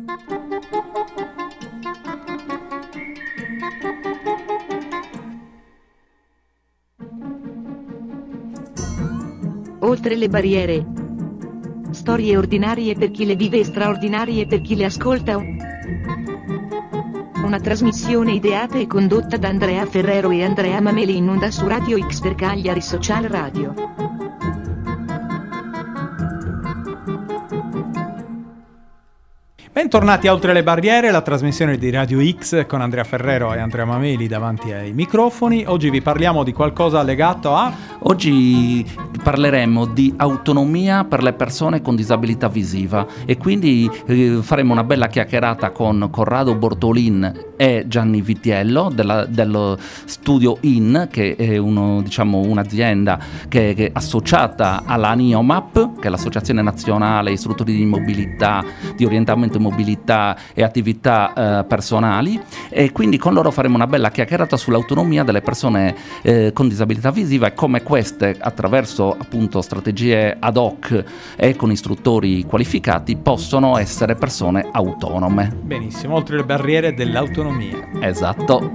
Oltre le barriere. Storie ordinarie per chi le vive e straordinarie per chi le ascolta. Una trasmissione ideata e condotta da Andrea Ferrero e Andrea Mameli in onda su Radio X per Cagliari Social Radio. Bentornati a Oltre le Barriere, la trasmissione di Radio X con Andrea Ferrero e Andrea Mameli davanti ai microfoni. Oggi vi parliamo di qualcosa legato a... Oggi parleremo di autonomia per le persone con disabilità visiva e quindi faremo una bella chiacchierata con Corrado Bortolin e Gianni Vitiello dello studio IN, che è un'azienda che è associata alla NIOMAP, che è l'Associazione Nazionale Istruttori di Mobilità, di Orientamento in Mobilità e Attività Personali, e quindi con loro faremo una bella chiacchierata sull'autonomia delle persone con disabilità visiva e come queste, attraverso appunto strategie ad hoc e con istruttori qualificati, possono essere persone autonome. Benissimo, oltre le barriere dell'autonomia. Esatto.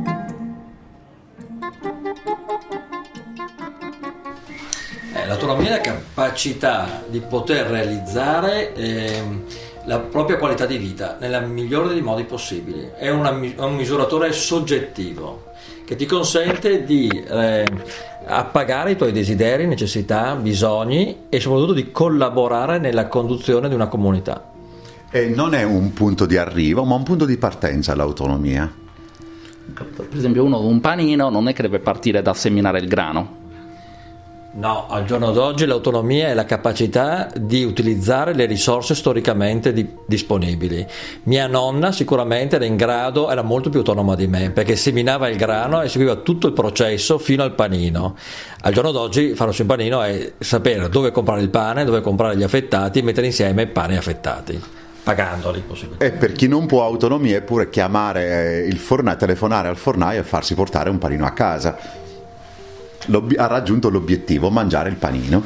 L'autonomia è la capacità di poter realizzare la propria qualità di vita nella migliore dei modi possibili. È un misuratore soggettivo che ti consente di appagare i tuoi desideri, necessità, bisogni e soprattutto di collaborare nella conduzione di una comunità. E non è un punto di arrivo, ma un punto di partenza l'autonomia. Per esempio, uno con un panino non è che deve partire da seminare il grano. No, al giorno d'oggi l'autonomia è la capacità di utilizzare le risorse storicamente disponibili. Mia nonna sicuramente era molto più autonoma di me, perché seminava il grano e seguiva tutto il processo fino al panino. Al giorno d'oggi farsi un panino è sapere dove comprare il pane, dove comprare gli affettati e mettere insieme pani affettati, pagandoli possibilmente. E per chi non può autonomia è pure chiamare il fornaio, telefonare al fornaio e farsi portare un panino a casa. Ha raggiunto l'obiettivo, mangiare il panino.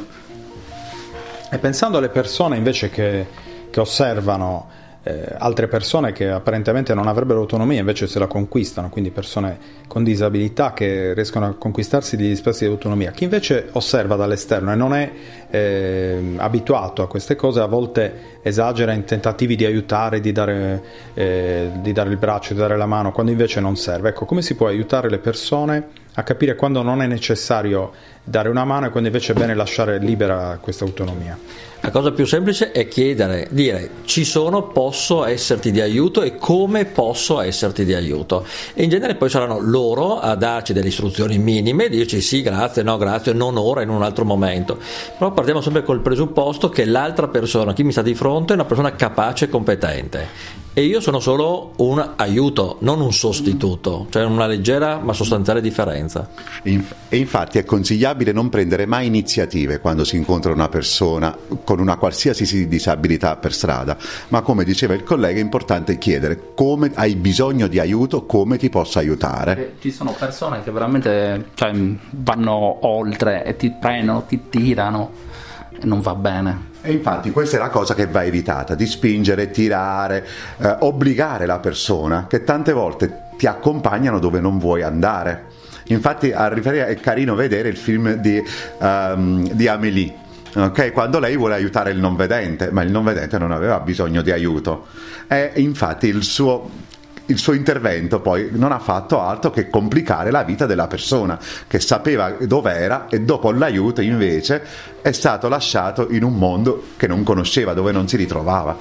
E pensando alle persone invece che osservano altre persone che apparentemente non avrebbero autonomia, invece se la conquistano, quindi persone con disabilità che riescono a conquistarsi degli spazi di autonomia, chi invece osserva dall'esterno e non è abituato a queste cose, a volte esagera in tentativi di aiutare, di dare il braccio, di dare la mano, quando invece non serve. Ecco, come si può aiutare le persone a capire quando non è necessario dare una mano e quando invece è bene lasciare libera questa autonomia? La cosa più semplice è dire ci sono, posso esserti di aiuto e come posso esserti di aiuto, e in genere poi saranno loro a darci delle istruzioni minime, dirci sì, grazie, no, grazie, non ora, in un altro momento. Però partiamo sempre col presupposto che l'altra persona, chi mi sta di fronte, è una persona capace e competente e io sono solo un aiuto, non un sostituto, cioè una leggera ma sostanziale differenza. E infatti è consigliabile non prendere mai iniziative quando si incontra una persona con una qualsiasi disabilità per strada, ma come diceva il collega è importante chiedere come hai bisogno di aiuto, come ti posso aiutare. Ci sono persone che veramente vanno oltre e ti prendono, ti tirano e non va bene. E infatti questa è la cosa che va evitata, di spingere, tirare, obbligare la persona, che tante volte ti accompagnano dove non vuoi andare. Infatti a riferire è carino vedere il film di Amélie, okay? Quando lei vuole aiutare il non vedente, ma il non vedente non aveva bisogno di aiuto, e infatti il suo intervento poi non ha fatto altro che complicare la vita della persona che sapeva dov'era e dopo l'aiuto invece è stato lasciato in un mondo che non conosceva, dove non si ritrovava.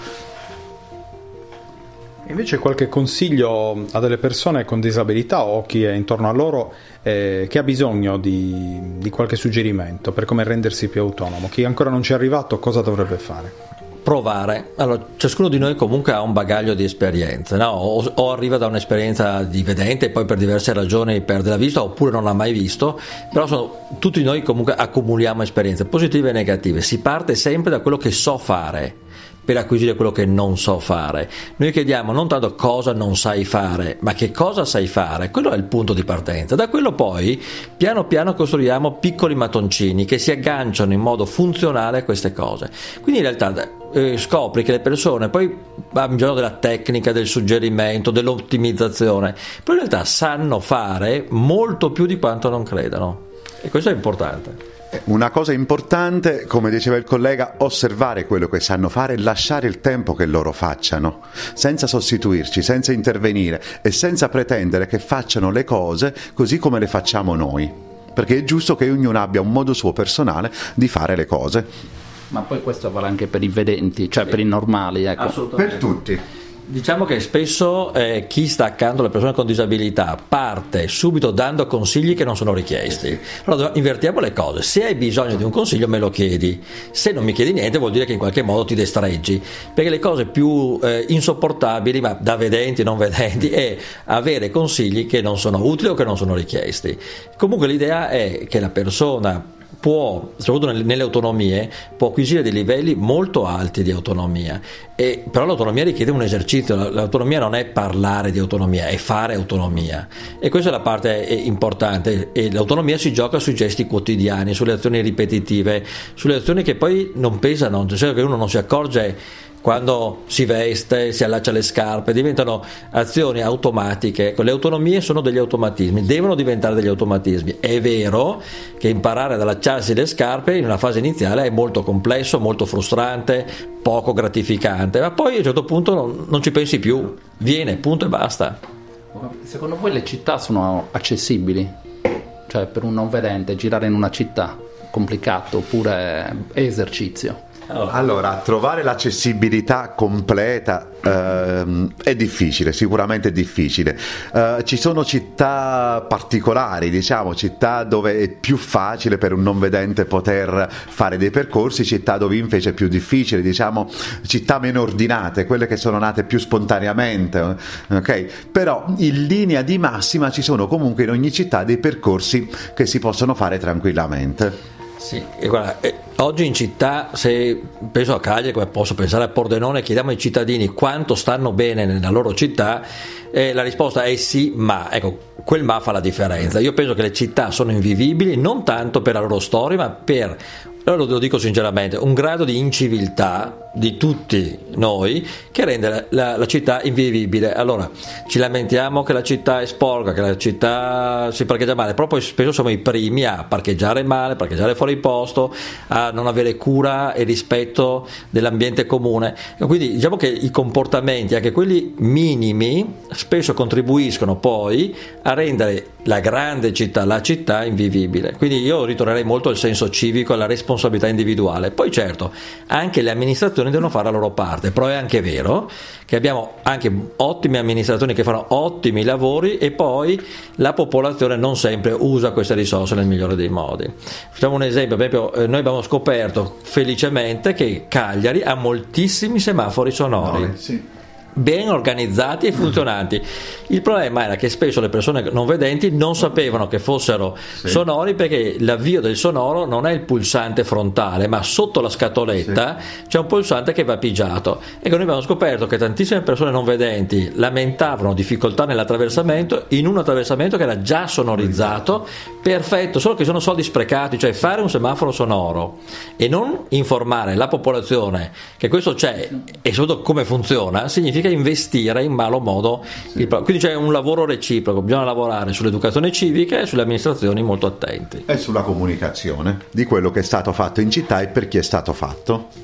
Invece qualche consiglio a delle persone con disabilità o chi è intorno a loro che ha bisogno di qualche suggerimento per come rendersi più autonomo? Chi ancora non ci è arrivato, cosa dovrebbe fare? Provare. Allora, ciascuno di noi comunque ha un bagaglio di esperienze, no? O arriva da un'esperienza di vedente e poi per diverse ragioni perde la vista, oppure non l'ha mai visto, però tutti noi comunque accumuliamo esperienze positive e negative. Si parte sempre da quello che so fare per acquisire quello che non so fare. Noi chiediamo non tanto cosa non sai fare, ma che cosa sai fare. Quello è il punto di partenza. Da quello poi piano piano costruiamo piccoli mattoncini che si agganciano in modo funzionale a queste cose. Quindi in realtà scopri che le persone poi hanno bisogno della tecnica, del suggerimento, dell'ottimizzazione, però in realtà sanno fare molto più di quanto non credano, e questo è importante. Una cosa importante, come diceva il collega, osservare quello che sanno fare e lasciare il tempo che loro facciano, senza sostituirci, senza intervenire e senza pretendere che facciano le cose così come le facciamo noi, perché è giusto che ognuno abbia un modo suo personale di fare le cose. Ma poi questo vale anche per i vedenti, cioè per i normali, ecco. Assolutamente. Per tutti. Diciamo che spesso chi sta accanto alle persone con disabilità parte subito dando consigli che non sono richiesti. Allora invertiamo le cose: se hai bisogno di un consiglio me lo chiedi, se non mi chiedi niente vuol dire che in qualche modo ti destreggi, perché le cose più insopportabili, ma da vedenti e non vedenti, è avere consigli che non sono utili o che non sono richiesti. Comunque l'idea è che la persona può, soprattutto nelle autonomie, può acquisire dei livelli molto alti di autonomia, però l'autonomia richiede un esercizio. L'autonomia non è parlare di autonomia, è fare autonomia, e questa è la parte importante. E l'autonomia si gioca sui gesti quotidiani, sulle azioni ripetitive, sulle azioni che poi non pesano, nel senso che uno non si accorge quando si veste, si allaccia le scarpe, diventano azioni automatiche. Le autonomie sono degli automatismi, devono diventare degli automatismi. È vero che imparare ad allacciarsi le scarpe in una fase iniziale è molto complesso, molto frustrante, poco gratificante, ma poi a un certo punto non ci pensi più, viene, punto e basta. Secondo voi le città sono accessibili? Cioè, per un non vedente girare in una città complicato oppure è esercizio? Allora, trovare l'accessibilità completa è difficile, sicuramente è difficile. Ci sono città particolari, diciamo, città dove è più facile per un non vedente poter fare dei percorsi, città dove invece è più difficile, diciamo, città meno ordinate, quelle che sono nate più spontaneamente, ok? Però in linea di massima ci sono comunque in ogni città dei percorsi che si possono fare tranquillamente. Sì, e guarda, oggi in città, se penso a Cagliari, come posso pensare a Pordenone, chiediamo ai cittadini quanto stanno bene nella loro città, la risposta è sì, ma ecco, quel ma fa la differenza. Io penso che le città sono invivibili non tanto per la loro storia, ma per, allora lo dico sinceramente, un grado di inciviltà di tutti noi che rende la città invivibile. Allora ci lamentiamo che la città è sporca, che la città si parcheggia male, però poi spesso siamo i primi a parcheggiare male, parcheggiare fuori posto, a non avere cura e rispetto dell'ambiente comune, e quindi diciamo che i comportamenti, anche quelli minimi, spesso contribuiscono poi a rendere la grande città, la città, invivibile. Quindi io ritornerei molto al senso civico, alla responsabilità individuale. Poi certo, anche le amministrazioni devono fare la loro parte, però è anche vero che abbiamo anche ottime amministrazioni che fanno ottimi lavori e poi la popolazione non sempre usa queste risorse nel migliore dei modi. Facciamo un esempio, per esempio, noi abbiamo scoperto felicemente che Cagliari ha moltissimi semafori sonori. Sì. Ben organizzati e funzionanti. Il problema era che spesso le persone non vedenti non sapevano che fossero sonori, perché l'avvio del sonoro non è il pulsante frontale, ma sotto la scatoletta c'è un pulsante che va pigiato. E noi abbiamo scoperto che tantissime persone non vedenti lamentavano difficoltà nell'attraversamento, in un attraversamento che era già sonorizzato, perfetto, solo che sono soldi sprecati. Cioè fare un semaforo sonoro e non informare la popolazione che questo c'è e soprattutto come funziona significa investire in malo modo. Quindi c'è un lavoro reciproco, bisogna lavorare sull'educazione civica e sulle amministrazioni molto attenti e sulla comunicazione di quello che è stato fatto in città e per chi è stato fatto.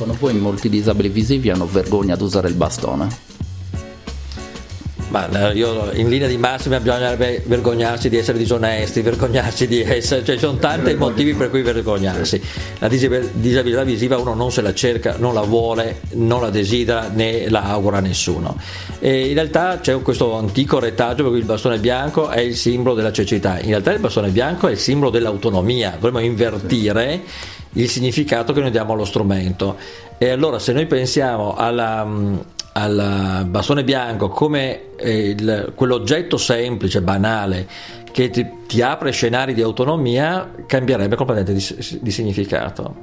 Secondo voi molti disabili visivi hanno vergogna ad usare il bastone? Ma io in linea di massima bisognerebbe vergognarsi di essere disonesti, vergognarsi di essere, cioè ci sono tanti motivi per cui vergognarsi. La disabilità visiva uno non se la cerca, non la vuole, non la desidera né la augura a nessuno. E in realtà c'è questo antico retaggio per cui il bastone bianco è il simbolo della cecità. In realtà il bastone bianco è il simbolo dell'autonomia. Dovremmo invertire il significato che noi diamo allo strumento. E allora se noi pensiamo al bastone bianco come quell'oggetto semplice, banale, che ti apre scenari di autonomia, cambierebbe completamente di significato.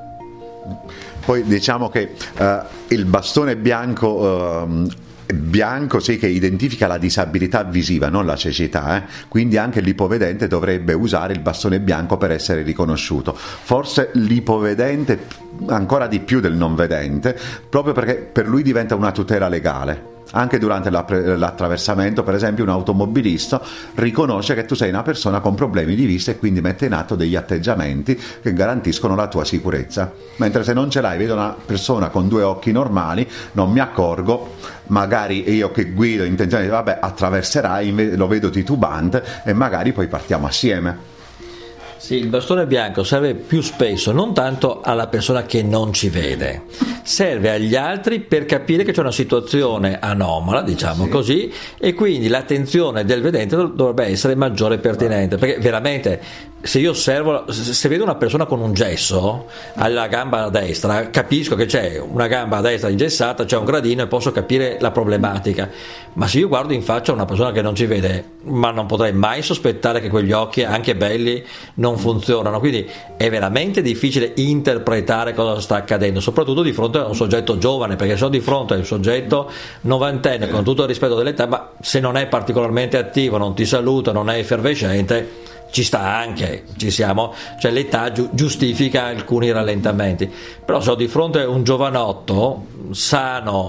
Poi diciamo che il bastone bianco sì, che identifica la disabilità visiva, non la cecità, quindi anche l'ipovedente dovrebbe usare il bastone bianco per essere riconosciuto. Forse l'ipovedente ancora di più del non vedente, proprio perché per lui diventa una tutela legale. Anche durante l'attraversamento, per esempio, un automobilista riconosce che tu sei una persona con problemi di vista e quindi mette in atto degli atteggiamenti che garantiscono la tua sicurezza. Mentre se non ce l'hai, vedo una persona con due occhi normali, non mi accorgo, magari io che guido in intenzione di vabbè, attraverserai, lo vedo titubante e magari poi partiamo assieme. Sì, il bastone bianco serve più spesso non tanto alla persona che non ci vede, serve agli altri per capire che c'è una situazione anomala, diciamo così, e quindi l'attenzione del vedente dovrebbe essere maggiore e pertinente, perché veramente se vedo una persona con un gesso alla gamba a destra, capisco che c'è una gamba a destra ingessata, c'è un gradino e posso capire la problematica, ma se io guardo in faccia a una persona che non ci vede, ma non potrei mai sospettare che quegli occhi, anche belli, non funzionano, quindi è veramente difficile interpretare cosa sta accadendo, soprattutto di fronte a un soggetto giovane, perché sono di fronte a un soggetto novantenne, con tutto il rispetto dell'età, ma se non è particolarmente attivo, non ti saluta, non è effervescente, ci sta anche, cioè l'età giustifica alcuni rallentamenti, però se ho di fronte a un giovanotto sano,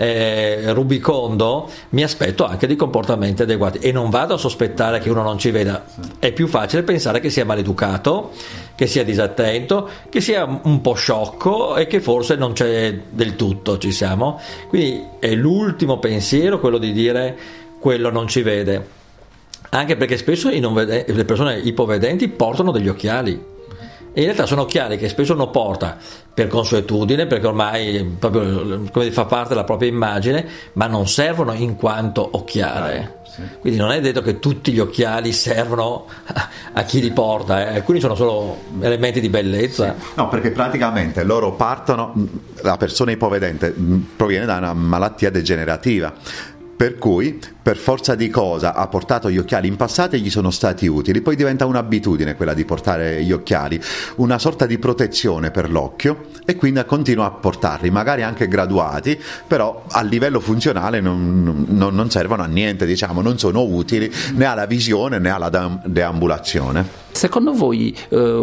rubicondo, mi aspetto anche di comportamenti adeguati e non vado a sospettare che uno non ci veda. È più facile pensare che sia maleducato, che sia disattento, che sia un po' sciocco e che forse non c'è del tutto, quindi è l'ultimo pensiero quello di dire quello non ci vede. Anche perché spesso le persone ipovedenti portano degli occhiali e in realtà sono occhiali che spesso uno porta per consuetudine, perché ormai proprio come fa parte della propria immagine, ma non servono in quanto occhiale. Quindi non è detto che tutti gli occhiali servono a chi li porta, alcuni sono solo elementi di bellezza. No, perché praticamente loro partono, la persona ipovedente proviene da una malattia degenerativa, per cui per forza di cosa ha portato gli occhiali in passato e gli sono stati utili, poi diventa un'abitudine quella di portare gli occhiali, una sorta di protezione per l'occhio, e quindi continua a portarli, magari anche graduati, però a livello funzionale non servono a niente, non sono utili né alla visione né alla deambulazione. Secondo voi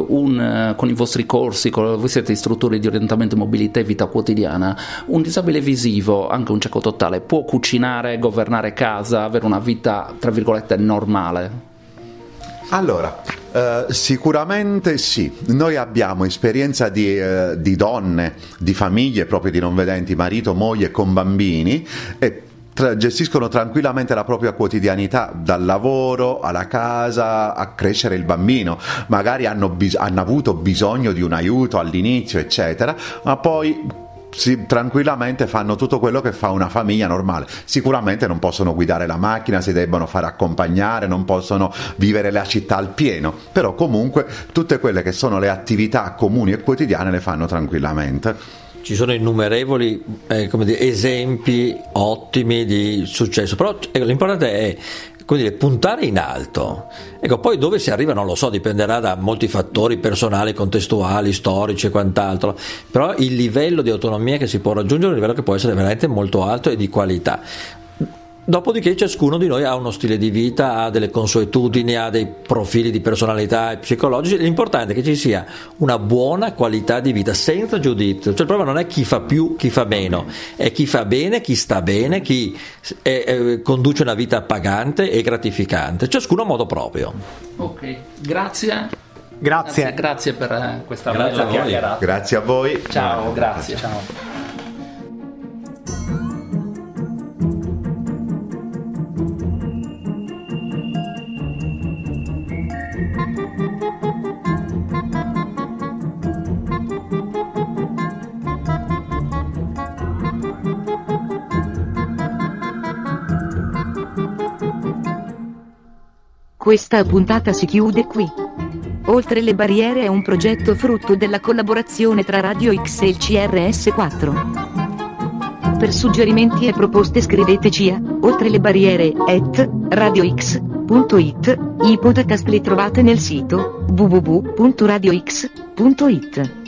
con i vostri corsi, voi siete istruttori di orientamento e mobilità e vita quotidiana, un disabile visivo, anche un cieco totale, può cucinare, governare casa, avere una vita tra virgolette normale? Allora, sicuramente sì. Noi abbiamo esperienza di donne, di famiglie proprio di non vedenti, marito, moglie con bambini, e gestiscono tranquillamente la propria quotidianità, dal lavoro alla casa a crescere il bambino, magari hanno avuto bisogno di un aiuto all'inizio eccetera, ma poi tranquillamente fanno tutto quello che fa una famiglia normale. Sicuramente non possono guidare la macchina, si debbono fare accompagnare, non possono vivere la città al pieno, però comunque tutte quelle che sono le attività comuni e quotidiane le fanno tranquillamente. Ci sono innumerevoli esempi ottimi di successo, però l'importante è puntare in alto. Poi dove si arriva non lo so, dipenderà da molti fattori personali, contestuali, storici e quant'altro, però il livello di autonomia che si può raggiungere è un livello che può essere veramente molto alto e di qualità. Dopodiché ciascuno di noi ha uno stile di vita, ha delle consuetudini, ha dei profili di personalità psicologici. L'importante è che ci sia una buona qualità di vita senza giudizio, cioè il problema non è chi fa più, chi fa meno, è chi fa bene, chi sta bene, chi conduce una vita appagante e gratificante, ciascuno a modo proprio. Ok, grazie. Grazie. Grazie per questa Grazie bella a voi. chiacchierata. Grazie a voi. Ciao, grazie. Ciao. Questa puntata si chiude qui. Oltre le barriere è un progetto frutto della collaborazione tra Radio X e il CRS4. Per suggerimenti e proposte scriveteci a oltrelebarriere@radiox.it. I podcast li trovate nel sito www.radiox.it.